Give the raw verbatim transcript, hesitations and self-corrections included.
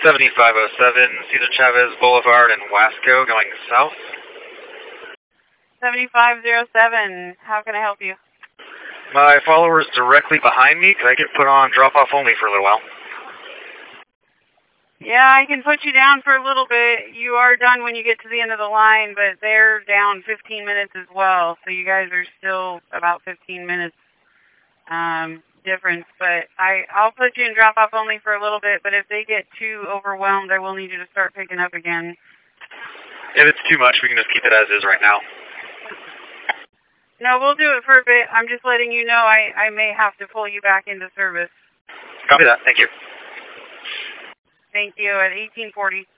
seventy-five oh seven, Cesar Chavez Boulevard in Wasco, going south. seventy-five oh seven, how can I help you? My follower is directly behind me. Could I get put on drop-off only for a little while? Yeah, I can put you down for a little bit. You are done when you get to the end of the line, but they're down fifteen minutes as well, so you guys are still about fifteen minutes um, difference. But I, I'll put you in drop-off only for a little bit, but if they get too overwhelmed, I will need you to start picking up again. If it's too much, we can just keep it as is right now. No, we'll do it for a bit. I'm just letting you know I, I may have to pull you back into service. Copy that. Thank you. Thank you. At eighteen forty.